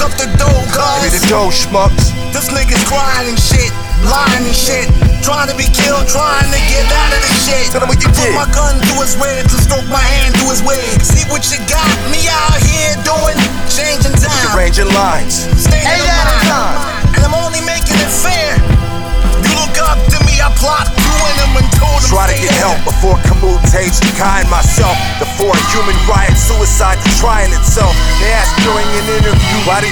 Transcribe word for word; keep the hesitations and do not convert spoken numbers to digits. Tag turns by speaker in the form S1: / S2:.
S1: up the dough, cuz.
S2: Give me the dough, schmucks.
S1: This nigga's crying and shit, lying and shit, trying to be killed, trying to get out of this shit.
S2: Tell him what you
S1: Put
S2: did.
S1: my gun to his ribs and stroke my hand to his wig. See what you got me out here doing? Changing time,
S2: Arranging lines.
S1: staying in the mind, and I'm only making it fair. You look up to me, I plot through them and told them
S2: Try to
S1: stay
S2: get
S1: there.
S2: help before commutates to kind myself. The four human riot, suicide, trying itself. They asked during an interview, why do